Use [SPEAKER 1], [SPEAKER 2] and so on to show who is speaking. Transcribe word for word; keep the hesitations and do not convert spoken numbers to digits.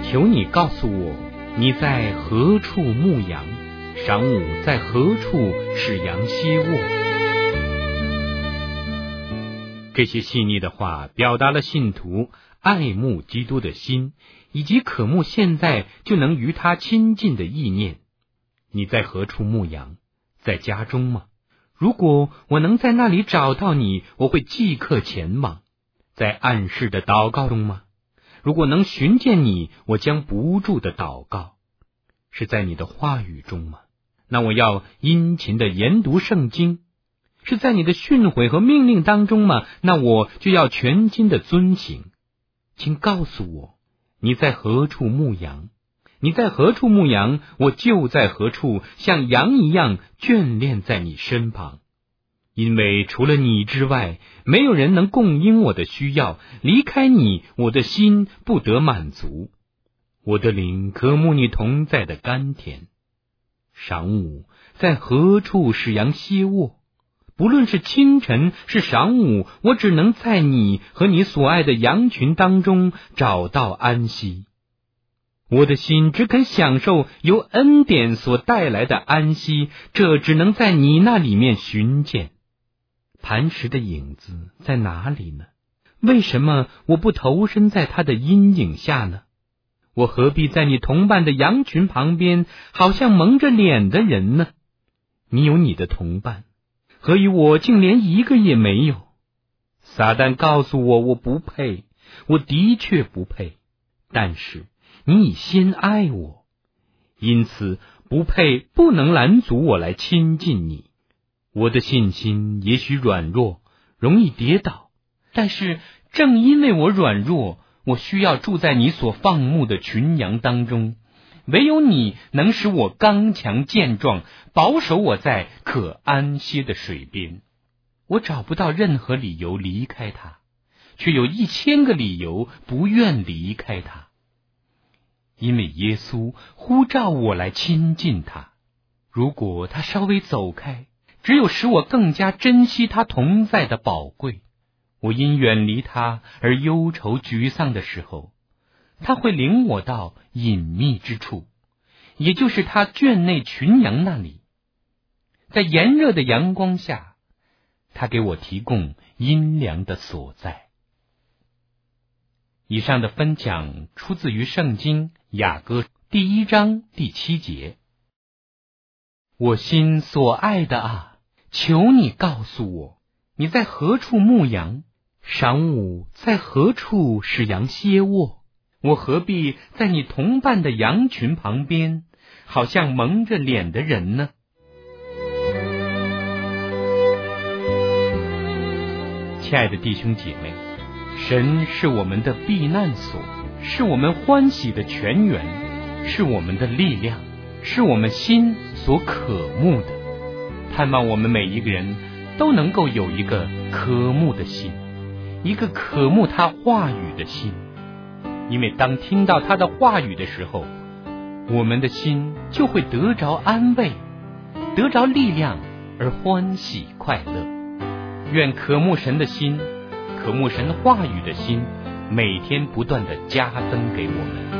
[SPEAKER 1] 求你告诉我，你在何处牧羊？晌午在何处使羊歇卧？这些细腻的话表达了信徒爱慕基督的心，以及渴慕现在就能与他亲近的意念。你在何处牧羊？在家中吗？如果我能在那里找到你，我会即刻前往。在暗室的祷告中吗？如果能寻见你，我将不住的祷告。是在你的话语中吗？那我要殷勤的研读圣经。是在你的训诲和命令当中吗？那我就要全心的遵行。请告诉我，你在何处牧羊？你在何处牧羊，我就在何处，像羊一样眷恋在你身旁。因为除了你之外，没有人能供应我的需要，离开你，我的心不得满足。我的灵渴慕你同在的甘甜。晌午在何处使羊歇卧？不论是清晨是晌午，我只能在你和你所爱的羊群当中找到安息。我的心只肯享受由恩典所带来的安息，这只能在你那里面寻见。磐石的影子在哪里呢？为什么我不投身在它的阴影下呢？我何必在你同伴的羊群旁边，好像蒙着脸的人呢？你有你的同伴，何以我竟连一个也没有？撒旦告诉我，我不配，我的确不配，但是你已先爱我，因此不配不能拦阻我来亲近你。我的信心也许软弱，容易跌倒，但是正因为我软弱，我需要住在你所放牧的群羊当中，唯有你能使我刚强健壮，保守我在可安歇的水边。我找不到任何理由离开他，却有一千个理由不愿离开他。因为耶稣呼召我来亲近他，如果他稍微走开，只有使我更加珍惜他同在的宝贵。我因远离他而忧愁沮丧的时候，他会领我到隐秘之处，也就是他圈内群羊那里。在炎热的阳光下，他给我提供阴凉的所在。以上的分享出自于圣经雅歌第一章第七节。我心所爱的啊，求你告诉我，你在何处牧羊？晌午在何处使羊歇卧？我何必在你同伴的羊群旁边，好像蒙着脸的人呢？亲爱的弟兄姐妹，神是我们的避难所，是我们欢喜的泉源，是我们的力量，是我们心所渴慕的。盼望我们每一个人都能够有一个渴慕的心，一个渴慕他话语的心。因为当听到他的话语的时候，我们的心就会得着安慰，得着力量而欢喜快乐。愿渴慕神的心，渴慕神话语的心，每天不断地加增给我们。